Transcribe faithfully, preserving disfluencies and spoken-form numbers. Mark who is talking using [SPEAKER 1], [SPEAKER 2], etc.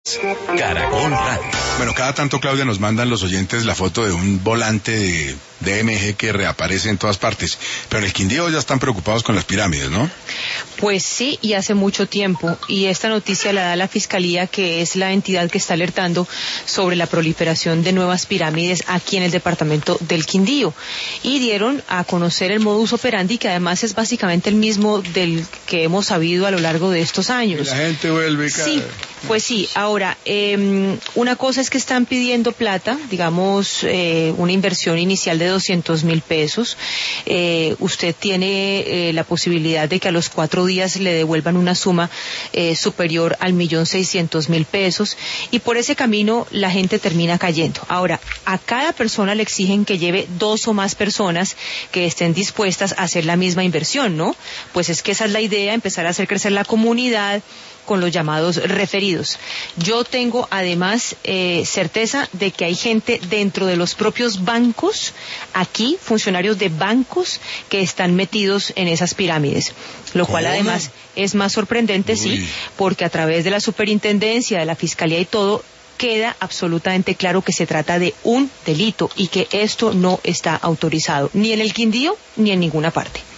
[SPEAKER 1] Caracol Radio.
[SPEAKER 2] Bueno, cada tanto, Claudia, nos mandan los oyentes la foto de un volante de D M G que reaparece en todas partes. Pero en el Quindío ya están preocupados con las pirámides, ¿no?
[SPEAKER 3] Pues sí, y hace mucho tiempo. Y esta noticia la da la Fiscalía, que es la entidad que está alertando sobre la proliferación de nuevas pirámides aquí en el departamento del Quindío. Y dieron a conocer el modus operandi, que además es básicamente el mismo del que hemos sabido a lo largo de estos años.
[SPEAKER 2] Y la gente vuelve y cae.
[SPEAKER 3] Sí, pues sí. Ahora, eh, una cosa es que están pidiendo plata, digamos, eh, una inversión inicial de doscientos mil pesos. Eh, usted tiene eh, la posibilidad de que a los cuatro días le devuelvan una suma eh, superior al millón seiscientos mil pesos, y por ese camino la gente termina cayendo. Ahora, a cada persona le exigen que lleve dos o más personas que estén dispuestas a hacer la misma inversión, ¿no? Pues es que esa es la idea, empezar a hacer crecer la comunidad con los llamados referidos. Yo tengo además eh, certeza de que hay gente dentro de los propios bancos, aquí, funcionarios de bancos, que están metidos en esas pirámides, lo cual
[SPEAKER 2] ¿Cómo?
[SPEAKER 3] Además es más sorprendente,
[SPEAKER 2] Uy.
[SPEAKER 3] sí, porque a través de la superintendencia, de la Fiscalía y todo, queda absolutamente claro que se trata de un delito y que esto no está autorizado, ni en el Quindío, ni en ninguna parte.